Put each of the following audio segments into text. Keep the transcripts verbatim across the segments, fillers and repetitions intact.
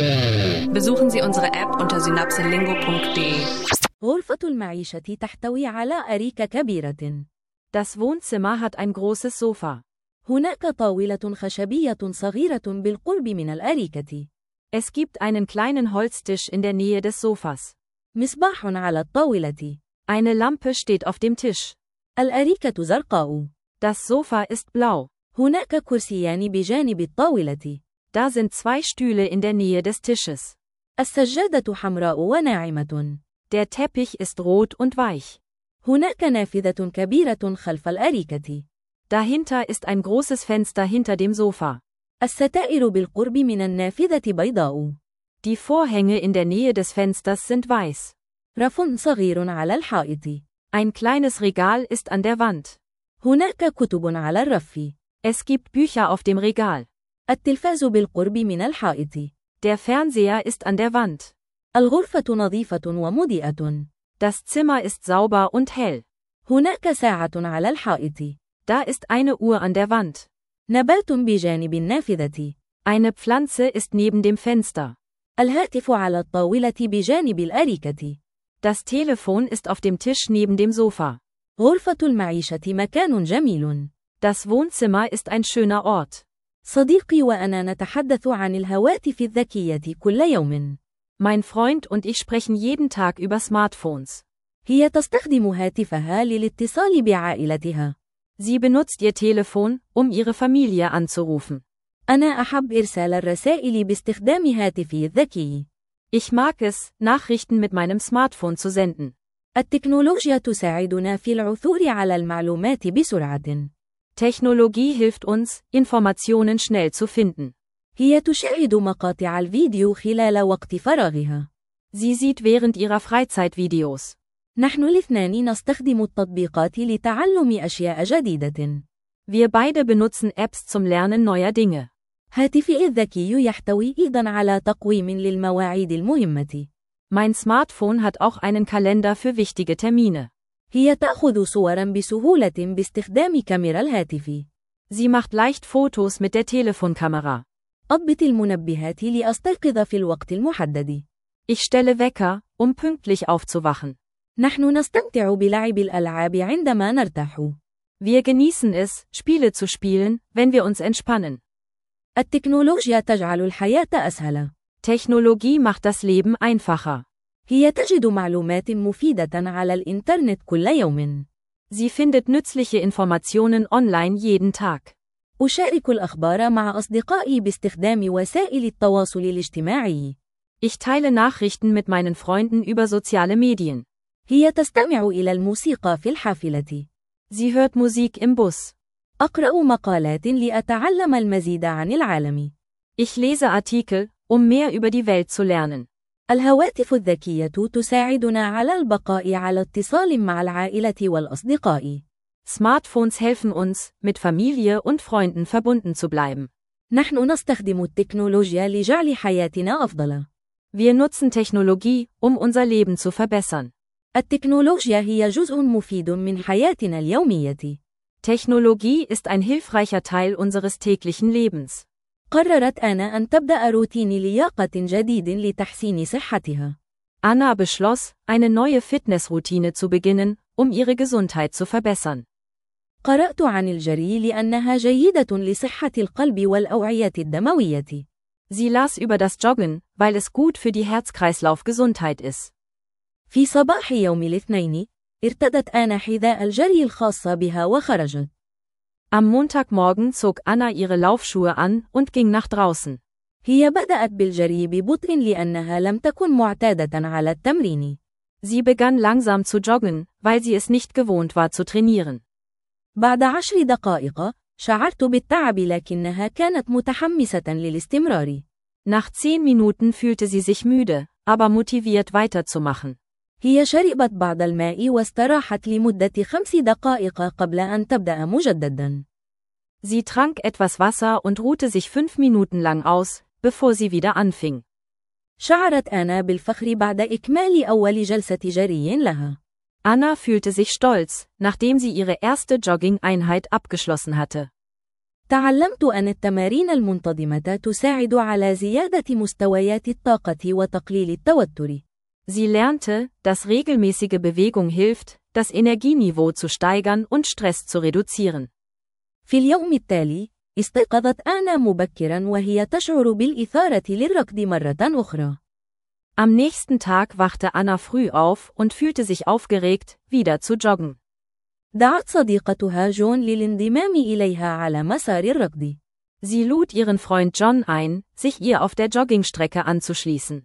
Besuchen Sie unsere App unter synapselingo punkt de. غرفة المعيشة تحتوي على أريكة كبيرة. Das Wohnzimmer hat ein großes Sofa. هناك طاولة خشبية صغيرة بالقرب من الأريكة. Es gibt einen kleinen Holztisch in der Nähe des Sofas. مصباح على الطاولة. Eine Lampe steht auf dem Tisch. الأريكة زرقاء. Das Sofa ist blau. هناك كرسيان بجانب الطاولة. Da sind zwei Stühle in der Nähe des Tisches. السجادة حمراء وناعمة. Der Teppich ist rot und weich. هناك نافذة كبيرة خلف الأريكة. Dahinter ist ein großes Fenster hinter dem Sofa. الستائر بالقرب من النافذة بيضاء. Die Vorhänge in der Nähe des Fensters sind weiß. رف صغير على الحائط. Ein kleines Regal ist an der Wand. هناك كتب على الرف. Es gibt Bücher auf dem Regal. التلفاز بالقرب من الحائط. Der Fernseher ist an der Wand. الغرفة نظيفة ومضيئة. Das Zimmer ist sauber und hell. هناك ساعة على الحائط. Da ist eine Uhr an der Wand. نبات بجانب النافذة. Eine Pflanze ist neben dem Fenster. الهاتف على الطاولة بجانب الأريكة. Das Telefon ist auf dem Tisch neben dem Sofa. غرفة المعيشة مكان جميل. Das Wohnzimmer ist ein schöner Ort. صديقي وأنا نتحدث عن الهواتف الذكية كل يوم. Mein Freund und ich sprechen jeden Tag über Smartphones. هي تستخدم هاتفها للاتصال بعائلتها. Sie benutzt ihr Telefon, um ihre Familie anzurufen. أنا أحب إرسال الرسائل باستخدام هاتفي الذكي. Ich mag es, Nachrichten mit meinem Smartphone zu senden. التكنولوجيا تساعدنا في العثور على المعلومات بسرعة. Technologie hilft uns, Informationen schnell zu finden. هي تشاهد مقاطع الفيديو خلال وقت فراغها. Sie sieht während ihrer Freizeit Videos. نحن الاثنان نستخدم التطبيقات لتعلم أشياء جديدة. Wir beide benutzen Apps zum Lernen neuer Dinge. هاتفي الذكي يحتوي أيضا على تقويم للمواعيد المهمة. Mein Smartphone hat auch einen Kalender für wichtige Termine. هي تأخذ صورا بسهولة باستخدام كاميرا الهاتف. Sie macht leicht Fotos mit der Telefonkamera. أضبط المنبهات لأستيقظ في الوقت المحدد. Ich stelle Wecker, um pünktlich aufzuwachen. نحن نستمتع بلعب الألعاب عندما نرتاح. Wir genießen es, Spiele zu spielen, wenn wir uns entspannen. التكنولوجيا تجعل الحياة أسهل. Technologie macht das Leben einfacher. هي تجد معلومات مفيدة على الإنترنت كل يوم. Sie findet nützliche Informationen online jeden Tag. أشارك الأخبار مع أصدقائي باستخدام وسائل التواصل الاجتماعي. Ich teile Nachrichten mit meinen Freunden über soziale Medien. هي تستمع إلى الموسيقى في الحافلة. Sie hört Musik im Bus. أقرأ مقالات لأتعلم المزيد عن العالم. Ich lese Artikel, um mehr über die Welt zu lernen. الهواتف الذكية تساعدنا على البقاء على اتصال مع العائلة والأصدقاء. Smartphones helfen uns, mit Familie und Freunden verbunden zu bleiben. نحن نستخدم التكنولوجيا لجعل حياتنا أفضل. Wir nutzen Technologie, um unser Leben zu verbessern. التكنولوجيا هي جزء مفيد من حياتنا اليومية. Technologie ist ein hilfreicher Teil unseres täglichen Lebens. قررت أنا أن تبدأ روتين لياقة جديد لتحسين صحتها. Anna beschloss, eine neue Fitnessroutine zu beginnen, um ihre Gesundheit zu verbessern. قرأت عن الجري لأنها جيدة لصحة القلب والأوعية الدموية. Sie las über das Joggen, weil es gut für die Herz-Kreislauf-Gesundheit ist. في صباح يوم الاثنين، ارتدت أنا حذاء الجري الخاص بها وخرجت. Am Montagmorgen zog Anna ihre Laufschuhe an und ging nach draußen. هي بدأت بالجري ببطء لأنها لم تكن معتادة على التمرين. Sie begann langsam zu joggen, weil sie es nicht gewohnt war zu trainieren. بعد عشر دقائق، شعرت بالتعب لكنها كانت متحمسة للاستمرار. Nach zehn Minuten fühlte sie sich müde, aber motiviert weiterzumachen. هي شربت بعض الماء واستراحت لمدة خمس دقائق قبل أن تبدأ مجددا. Sie trank etwas Wasser und ruhte sich fünf Minuten lang aus, bevor sie wieder anfing. شعرت أنا بالفخر بعد إكمال أول جلسة جري لها. Anna fühlte sich stolz, nachdem sie ihre erste Jogging-Einheit abgeschlossen hatte. تعلمت أن التمارين المنتظمة تساعد على زيادة مستويات الطاقة وتقليل التوتر. Sie lernte, dass regelmäßige Bewegung hilft, das Energieniveau zu steigern und Stress zu reduzieren. في اليوم التالي، استيقظت آنا مبكراً وهي تشعر بالإثارة للركض مرة أخرى. Am nächsten Tag wachte Anna früh auf und fühlte sich aufgeregt, wieder zu joggen. دعت صديقتها جون للانضمام إليها على مسار الركض. Sie lud ihren Freund John ein, sich ihr auf der Joggingstrecke anzuschließen.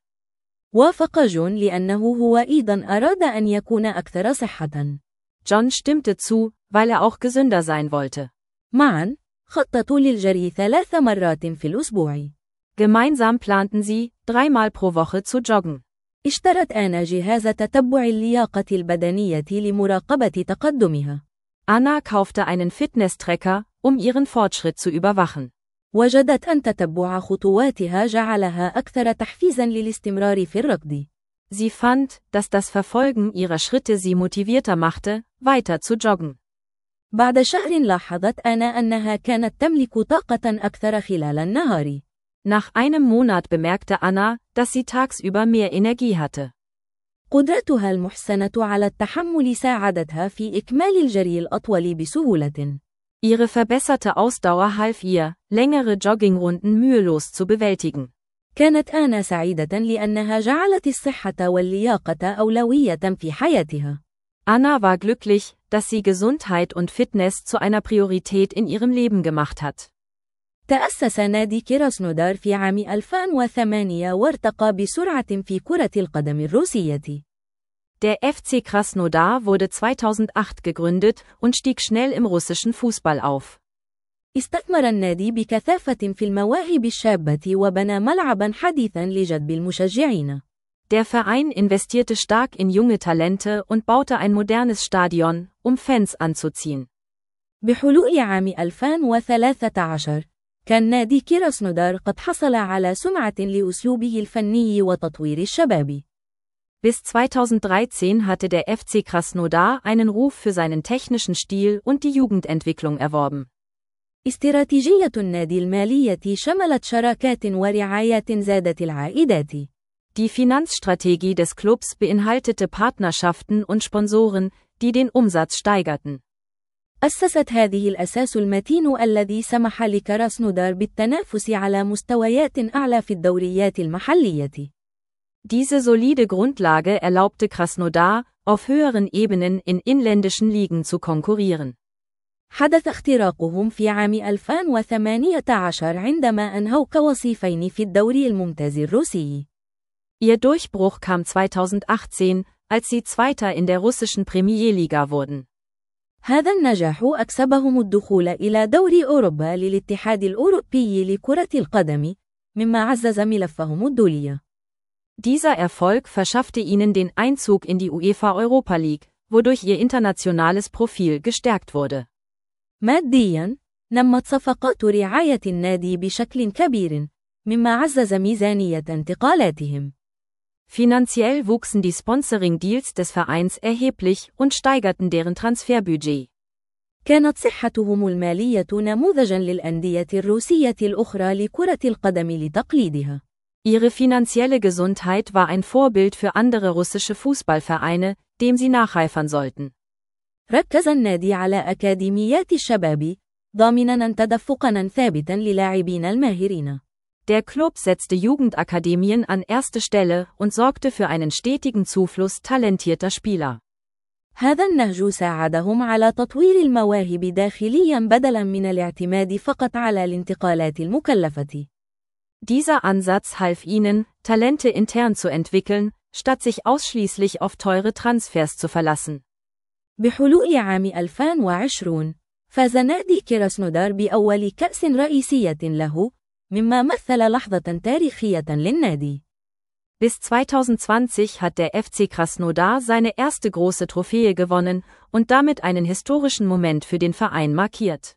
وافق جون لأنه هو أيضاً أراد أن يكون أكثر صحة. John stimmte zu, weil er auch gesünder sein wollte. معاً، خططوا للجري ثلاث مرات في الأسبوع. Gemeinsam planten sie, dreimal pro Woche zu joggen. اشترت آنا جهاز تتبع اللياقة البدنية لمراقبة تقدمها. Anna kaufte einen Fitness-Tracker, um ihren Fortschritt zu überwachen. وجدت أن تتبع خطواتها جعلها أكثر تحفيزاً للاستمرار في الركض. Sie fand, dass das Verfolgen ihrer Schritte sie motivierter machte, weiter zu joggen. بعد شهر لاحظت آنا أنها كانت تملك طاقة أكثر خلال النهار. Nach einem Monat bemerkte Anna, dass sie tagsüber mehr Energie hatte. قدرتها المحسنة على التحمل ساعدتها في إكمال الجري الأطول بسهولة. Ihre verbesserte Ausdauer half ihr, längere Joggingrunden mühelos zu bewältigen. كانت آنا سعيدة لأنها جعلت الصحة واللياقة أولوية في حياتها. Anna war glücklich, dass sie Gesundheit und Fitness zu einer Priorität in ihrem Leben gemacht hat. تأسس نادي كراسنودار في عام ألفين وثمانية وارتقى بسرعة في كرة القدم الروسية. Der F C Krasnodar wurde zweitausendacht gegründet und stieg schnell im russischen Fußball auf. استثمر النادي بكثافة في المواهب الشابة وبنى ملعباً حديثاً لجذب المشجعين. Der Verein investierte stark in junge Talente und baute ein modernes Stadion, um Fans anzuziehen. بحلول عام ألفين وثلاثة عشر، كان نادي كراسنودار قد حصل على سمعة لأسلوبه الفني وتطوير الشباب. Bis zweitausenddreizehn hatte der F C Krasnodar einen Ruf für seinen technischen Stil und die Jugendentwicklung erworben. استراتيجية النادي المالية شملت شراكات ورعايات زادت العائدات. Die Finanzstrategie des Clubs beinhaltete Partnerschaften und Sponsoren, die den Umsatz steigerten. أسست هذه الأساس المتين الذي سمح لكراسنودار بالتنافس على مستويات أعلى في الدوريات المحلية. Diese solide Grundlage erlaubte Krasnodar, auf höheren Ebenen in inländischen Ligen zu konkurrieren. حدث اختراقهم في عام ألفين وثمانية عشر عندما أنهوا كوصيفين في الدوري الممتاز الروسي. Ihr Durchbruch kam zweitausendachtzehn, als sie Zweiter in der russischen Premierliga wurden. هذا النجاح أكسبهم الدخول إلى دوري أوروبا للاتحاد الأوروبي لكرة القدم، مما عزز ملفهم الدولي. Dieser Erfolg verschaffte ihnen den Einzug in die UEFA Europa League, wodurch ihr internationales Profil gestärkt wurde. مادياً، نمت صفقات رعاية النادي بشكل كبير، مما عزز ميزانية انتقالاتهم. Finanziell wuchsen die Sponsoring-Deals des Vereins erheblich und steigerten deren Transferbudget. كانت صحتهم المالية نموذجاً للأندية الروسية الأخرى لكرة القدم لتقليدها. Ihre finanzielle Gesundheit war ein Vorbild für andere russische Fußballvereine, dem sie nacheifern sollten. ركز النادي على أكاديميات الشباب، ضامناً تدفقاً ثابتاً للاعبين الماهرين. Der Club setzte Jugendakademien an erste Stelle und sorgte für einen stetigen Zufluss talentierter Spieler. هذا النهج ساعدهم على تطوير المواهب داخلياً بدلاً من الاعتماد فقط على الانتقالات المكلفة. Dieser Ansatz half ihnen, Talente intern zu entwickeln, statt sich ausschließlich auf teure Transfers zu verlassen. بحلول عام ألفين وعشرين، فاز نادي كراسنودار بأول كأس رئيسية له، مما مثل لحظة تاريخية للنادي. Bis zweitausendzwanzig hat der F C Krasnodar seine erste große Trophäe gewonnen und damit einen historischen Moment für den Verein markiert.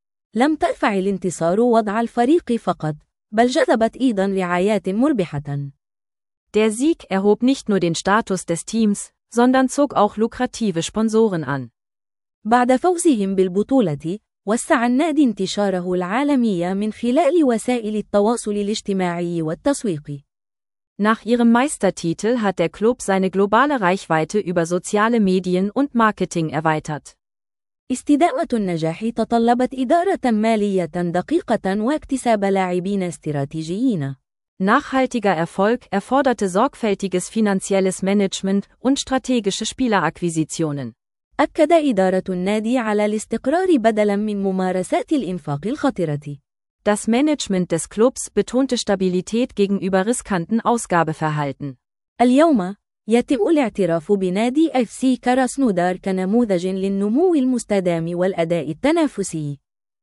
لم ترفع الانتصار وضع الفريق فقط، بل جذبت أيضاً رعايات مربحة. Der Sieg erhob nicht nur den Status des Teams, sondern zog auch lukrative Sponsoren an. بعد فوزهم بالبطولة، وسع النادي انتشاره العالمي من خلال وسائل التواصل الاجتماعي والتسويق. Nach ihrem Meistertitel hat der Club seine globale Reichweite über soziale Medien und Marketing erweitert. استدامة النجاح تطلبت إدارة مالية دقيقة واكتساب لاعبين استراتيجيين. Nachhaltiger Erfolg erforderte sorgfältiges finanzielles Management und strategische Spielerakquisitionen. أكد إدارة النادي على الاستقرار بدلاً من ممارسات الإنفاق الخطرة. Das Management des Clubs betonte Stabilität gegenüber riskanten Ausgabeverhalten. اليوم يتم الاعتراف بنادي إف سي كراسنودار كنموذج للنمو المستدام والأداء التنافسي.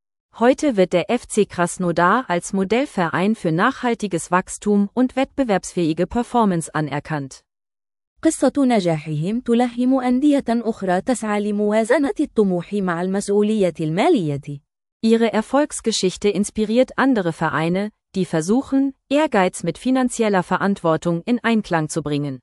Heute wird der F C Krasnodar als Modellverein für nachhaltiges Wachstum und wettbewerbsfähige Performance anerkannt. قصة نجاحهم تلهم أندية أخرى تسعى لموازنة الطموح مع المسؤولية المالية. Ihre Erfolgsgeschichte inspiriert andere Vereine, die versuchen, Ehrgeiz mit finanzieller Verantwortung in Einklang zu bringen.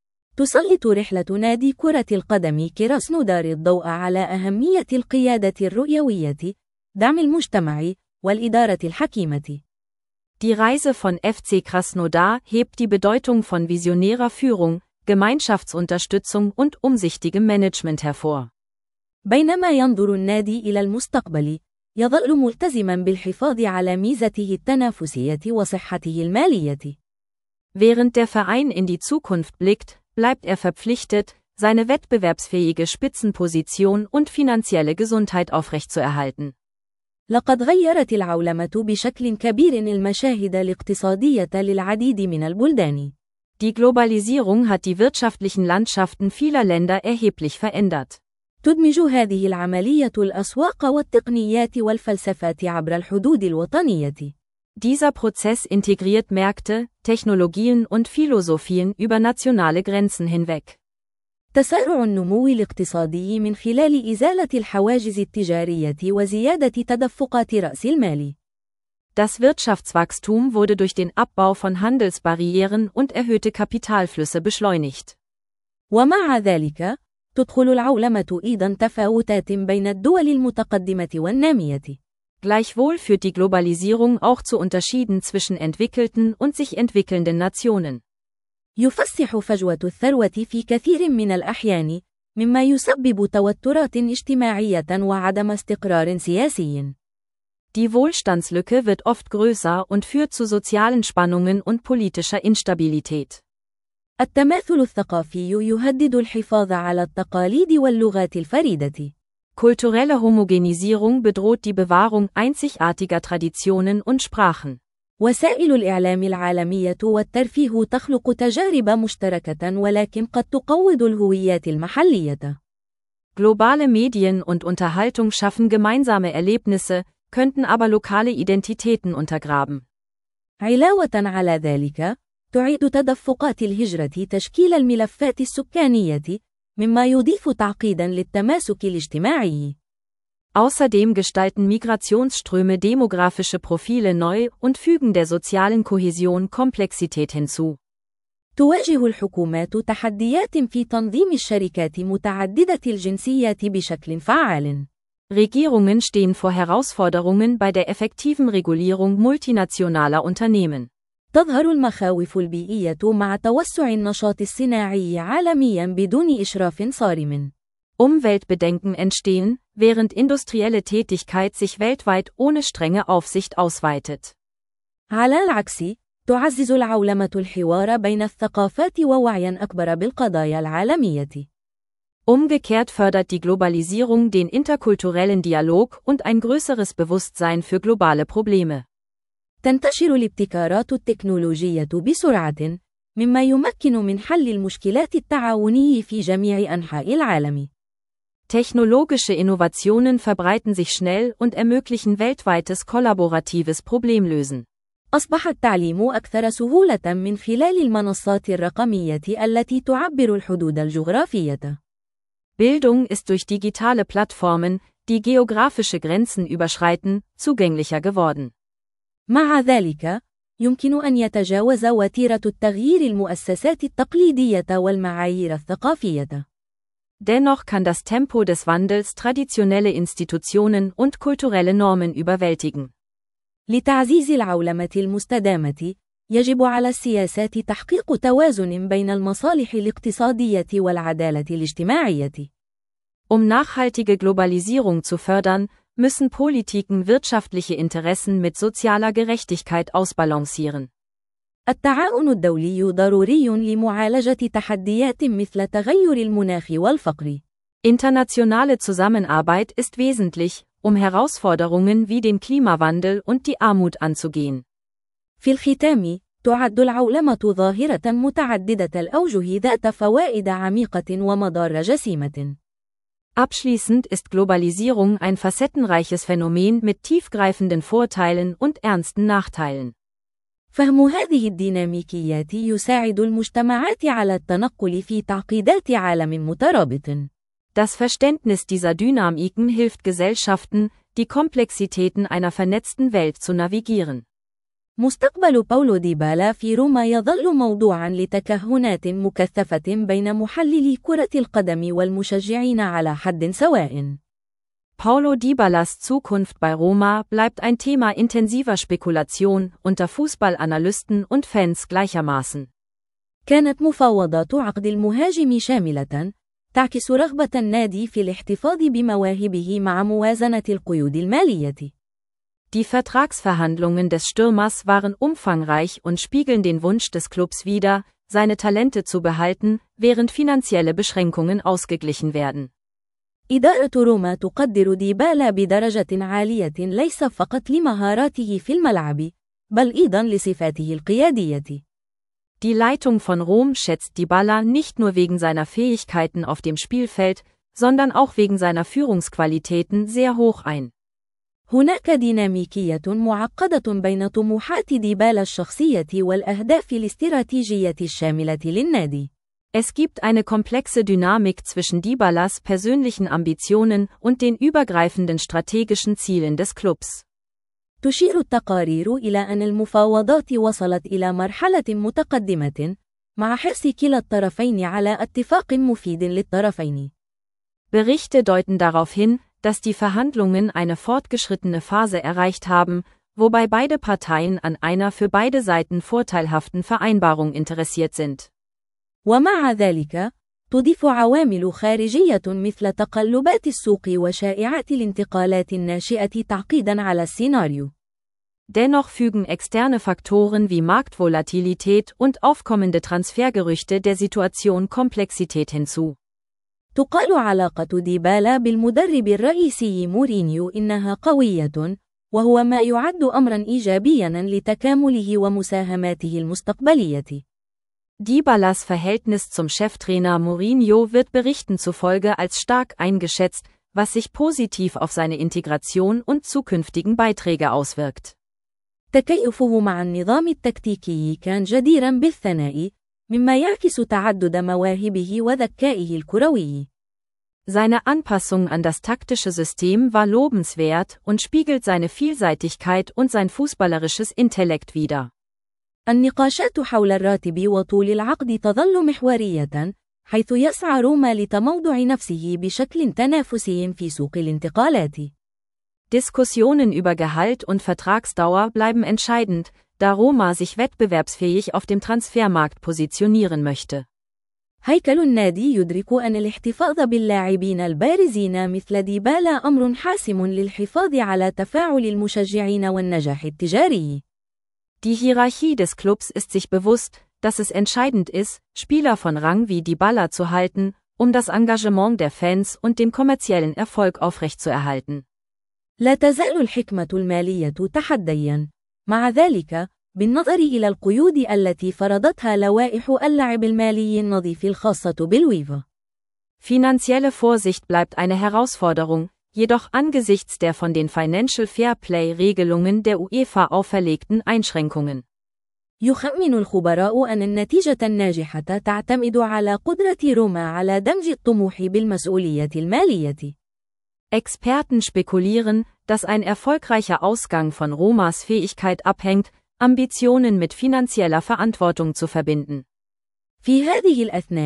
تسلط رحلة نادي كرة القدم كراسنودار الضوء على أهمية القيادة الرؤيوية، دعم المجتمع، والإدارة الحكيمة. Die Reise von F C Krasnodar hebt die Bedeutung von visionärer Führung, Gemeinschaftsunterstützung und umsichtigem Management hervor. بينما ينظر النادي إلى المستقبل، يظل ملتزماً بالحفاظ على ميزته التنافسية وصحته المالية. Während der Verein in die Zukunft blickt, bleibt er verpflichtet, seine wettbewerbsfähige Spitzenposition und finanzielle Gesundheit aufrechtzuerhalten. لقد غيرت العولمة بشكل كبير المشاهد الاقتصادية للعديد من البلدان. Die Globalisierung hat die wirtschaftlichen Landschaften vieler Länder erheblich verändert. تدمج هذه العملية الأسواق والتقنيات والفلسفات عبر الحدود الوطنية. Dieser Prozess integriert Märkte, Technologien und Philosophien über nationale Grenzen hinweg. تسارع النمو الاقتصادي من خلال إزالة الحواجز التجارية وزيادة تدفقات رأس المال. Das Wirtschaftswachstum wurde durch den Abbau von Handelsbarrieren und erhöhte Kapitalflüsse beschleunigt. ومع ذلك، تدخل العولمة أيضاً تفاوتات بين الدول المتقدمة والنامية. Gleichwohl führt die Globalisierung auch zu Unterschieden zwischen entwickelten und sich entwickelnden Nationen. يفسح فجوة الثروة في كثير من الأحيان، مما يسبب توترات اجتماعية وعدم استقرار سياسي. Die Wohlstandslücke wird oft größer und führt zu sozialen Spannungen und politischer Instabilität. التماثل الثقافي يهدد الحفاظ على التقاليد واللغات الفريدة. Kulturelle Homogenisierung bedroht die Bewahrung einzigartiger Traditionen und Sprachen. وسائل الإعلام العالمية والترفيه تخلق تجارب مشتركة ولكن قد تقوض الهويات المحلية. Globale Medien und Unterhaltung schaffen gemeinsame Erlebnisse, könnten aber lokale Identitäten untergraben. علاوة على ذلك، تعيد تدفقات الهجرة تشكيل الملفات السكانية، مما يضيف تعقيداً للتماسك الاجتماعي. Außerdem gestalten Migrationsströme demografische Profile neu und fügen der sozialen Kohäsion Komplexität hinzu. تواجه الحكومات تحديات في تنظيم الشركات متعددة الجنسيات بشكل فعال. Regierungen stehen vor Herausforderungen bei der effektiven Regulierung multinationaler Unternehmen. تظهر المخاوف البيئية مع توسع النشاط الصناعي عالمياً بدون إشراف صارم. Umweltbedenken entstehen, während industrielle Tätigkeit sich weltweit ohne strenge Aufsicht ausweitet. على العكس، تعزز العولمة الحوار بين الثقافات ووعياً أكبر بالقضايا العالمية. Umgekehrt fördert die Globalisierung den interkulturellen Dialog und ein größeres Bewusstsein für globale Probleme. تنتشر الابتكارات التكنولوجية بسرعة، مما يمكن من حل المشكلات التعاوني في جميع أنحاء العالم. Technologische Innovationen verbreiten sich schnell und ermöglichen weltweites kollaboratives Problemlösen. أصبح التعليم أكثر سهولة من خلال المنصات الرقمية التي تعبر الحدود الجغرافية. Bildung ist durch digitale Plattformen, die geografische Grenzen überschreiten, zugänglicher geworden. مع ذلك، يمكن أن يتجاوز وتيرة التغيير المؤسسات التقليدية والمعايير الثقافية. Dennoch kann das Tempo des Wandels traditionelle Institutionen und kulturelle Normen überwältigen. لتعزيز العولمة المستدامة، يجب على السياسات تحقيق توازن بين المصالح الاقتصادية والعدالة الاجتماعية. Um nachhaltige Globalisierung zu fördern, müssen Politiken wirtschaftliche Interessen mit sozialer Gerechtigkeit ausbalancieren. التعاون الدولي ضروري لمعالجة تحديات مثل تغير المناخ والفقر. Internationale Zusammenarbeit ist wesentlich, um Herausforderungen wie den Klimawandel und die Armut anzugehen. في الختام، تعد العولمة ظاهرة متعددة الأوجه ذات فوائد عميقة ومضار جسيمة. Abschließend ist Globalisierung ein facettenreiches Phänomen mit tiefgreifenden Vorteilen und ernsten Nachteilen. فهم هذه الديناميكيات يساعد المجتمعات على التنقل في تعقيدات عالم مترابط. Das Verständnis dieser Dynamiken hilft Gesellschaften, die Komplexitäten einer vernetzten Welt zu navigieren. مستقبل باولو ديبالا في روما يظل موضوعاً لتكهنات مكثفة بين محللي كرة القدم والمشجعين على حد سواء. Paulo Dybalas Zukunft bei Roma bleibt ein Thema intensiver Spekulation unter Fußballanalysten und Fans gleichermaßen. كانت مفاوضات عقد المهاجم شاملة، تعكس رغبة النادي في الاحتفاظ بمواهبه مع موازنة القيود المالية. Die Vertragsverhandlungen des Stürmers waren umfangreich und spiegeln den Wunsch des Clubs wider, seine Talente zu behalten, während finanzielle Beschränkungen ausgeglichen werden. إدارة روما تقدر ديبالا بدرجة عالية ليس فقط لمهاراته في الملعب، بل أيضاً لصفاته القيادية. Die Leitung von Rom schätzt Dybala nicht nur wegen seiner Fähigkeiten auf dem Spielfeld, sondern auch wegen seiner Führungsqualitäten sehr hoch ein. هناك ديناميكية معقدة بين طموحات ديبالا الشخصية والأهداف الاستراتيجية الشاملة للنادي. Es gibt eine komplexe Dynamik zwischen Dybalas persönlichen Ambitionen und den übergreifenden strategischen Zielen des Clubs. تشير التقارير إلى أن المفاوضات وصلت إلى مرحلة متقدمة، مع حرص كلا الطرفين على اتفاق مفيد للطرفين. Berichte deuten darauf hin, dass die Verhandlungen eine fortgeschrittene Phase erreicht haben, wobei beide Parteien an einer für beide Seiten vorteilhaften Vereinbarung interessiert sind. ومع ذلك، تضيف عوامل خارجية مثل تقلبات السوق وشائعات الانتقالات الناشئة تعقيداً على السيناريو. Dennoch fügen externe Faktoren wie Marktvolatilität und aufkommende Transfergerüchte der Situation Komplexität hinzu. تقال علاقة ديبالا بالمدرب الرئيسي مورينيو إنها قوية، وهو ما يعد أمراً إيجابياً لتكامله ومساهماته المستقبلية. Dybalas Verhältnis zum Cheftrainer Mourinho wird Berichten zufolge als stark eingeschätzt, was sich positiv auf seine Integration und zukünftigen Beiträge auswirkt. تكيفه مع النظام التكتيكي كان جديراً بالثناء، مما يعكس تعدد مواهبه وذكائه الكروي. Seine Anpassung an das taktische System war lobenswert und spiegelt seine Vielseitigkeit und sein fußballerisches Intellekt wider. النقاشات حول الراتب وطول العقد تظل محورية، حيث يسعى روما لتموضع نفسه بشكل تنافسي في سوق الانتقالات. Diskussionen über Gehalt und Vertragsdauer bleiben entscheidend, da Roma sich wettbewerbsfähig auf dem Transfermarkt positionieren möchte. هيكل النادي يدرك أن الاحتفاظ باللاعبين البارزين مثل ديبالا أمر حاسم للحفاظ على تفاعل المشجعين والنجاح التجاري. Die Hierarchie des Clubs ist sich bewusst, dass es entscheidend ist, Spieler von Rang wie Dybala zu halten, um das Engagement der Fans und den kommerziellen Erfolg aufrechtzuerhalten. لا تزال الحكمة المالية تحدياً. مع ذلك، بالنظر إلى القيود التي فرضتها لوائح اللعب المالي النظيف الخاصة بالويفا. Finanzielle Vorsicht bleibt eine Herausforderung, jedoch angesichts der von den Financial Fairplay-Regelungen der UEFA auferlegten Einschränkungen. يخمن الخبراء أن النتيجة الناجحة تعتمد على قدرة روما على دمج الطموح بالمسؤولية المالية. Experten spekulieren, dass ein erfolgreicher Ausgang von Romas Fähigkeit abhängt, Ambitionen mit finanzieller Verantwortung zu verbinden. في هذه الأثناء،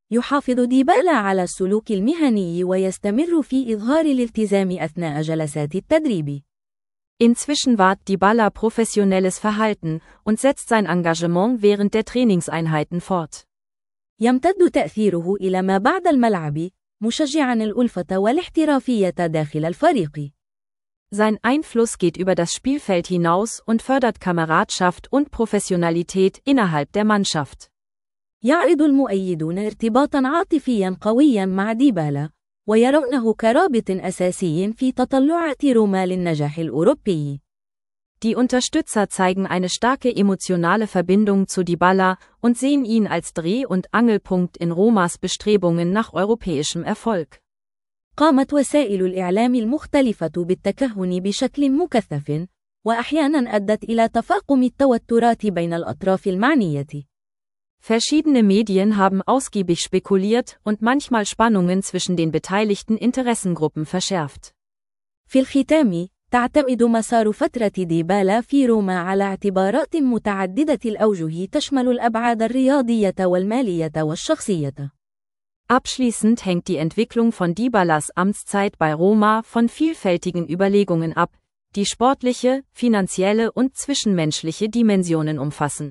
يحافظ ديبالا على السلوك المهني ويستمر في إظهار الالتزام أثناء جلسات التدريب. Inzwischen wahrt Dybala professionelles Verhalten und setzt sein Engagement während der Trainingseinheiten fort. يمتد تأثيره إلى ما بعد الملعب، مشجعاً الألفة والاحترافية داخل الفريق. Sein Einfluss geht über das Spielfeld hinaus und fördert Kameradschaft und Professionalität innerhalb der Mannschaft. يعرض المؤيدون ارتباطاً عاطفياً قوياً مع ديبالا، ويرونه كرابط أساسي في تطلعات روما للنجاح الأوروبي. Die Unterstützer zeigen eine starke emotionale Verbindung zu Dybala und sehen ihn als Dreh- und Angelpunkt in Romas Bestrebungen nach europäischem Erfolg. قامت وسائل الإعلام المختلفة بالتكهن بشكل مكثف، وأحياناً أدت إلى تفاقم التوترات بين الأطراف المعنية. Verschiedene Medien haben ausgiebig spekuliert und manchmal Spannungen zwischen den beteiligten Interessengruppen verschärft. في الختام، تعتمد مسار فترة ديبالا في روما على اعتبارات متعددة الأوجه تشمل الأبعاد الرياضية والمالية والشخصية. Abschließend hängt die Entwicklung von Dybalas Amtszeit bei Roma von vielfältigen Überlegungen ab, die sportliche, finanzielle und zwischenmenschliche Dimensionen umfassen.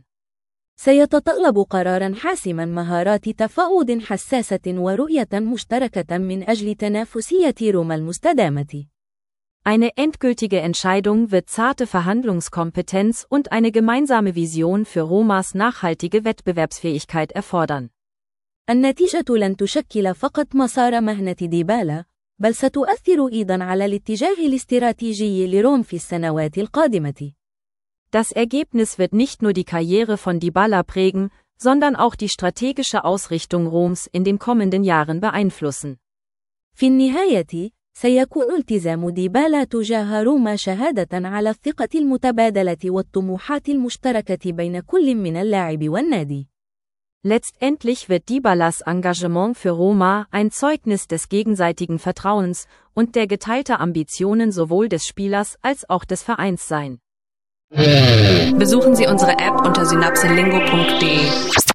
سيتطلب قراراً حاسماً مهارات تفاوض حساسة ورؤية مشتركة من أجل تنافسية روما المستدامة. Eine endgültige Entscheidung wird zarte Verhandlungskompetenz und eine gemeinsame Vision für Romas nachhaltige Wettbewerbsfähigkeit erfordern. النتيجة لن تشكل فقط مسار مهنة ديبالا، بل ستؤثر أيضاً على الاتجاه الاستراتيجي لروم في السنوات القادمة. Das Ergebnis wird nicht nur die Karriere von Dybala prägen, sondern auch die strategische Ausrichtung Roms in den kommenden Jahren beeinflussen. في النهاية، سيكون التزام ديبالا تجاه روما شهادة على الثقة المتبادلة والطموحات المشتركة بين كل من اللاعب والنادي. Letztendlich wird Dybalas Engagement für Roma ein Zeugnis des gegenseitigen Vertrauens und der geteilter Ambitionen sowohl des Spielers als auch des Vereins sein. Besuchen Sie unsere App unter synapselingo punkt de.